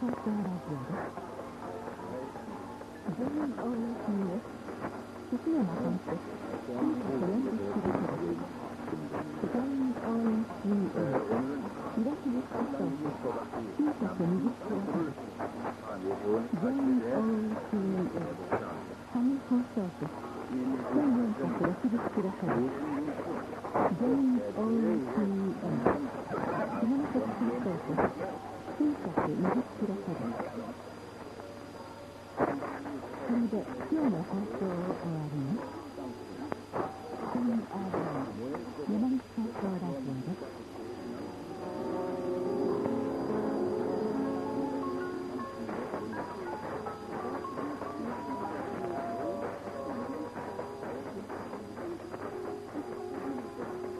放送ラジオです。JOCS 福山本線940キロほどです。JOCS 岩木口放送920キロほどです。JOCS 上放送局1460キロほどです。JOCM 下関放送局920キロほどです。これで今日の放送を終わります。山口放送ラジオ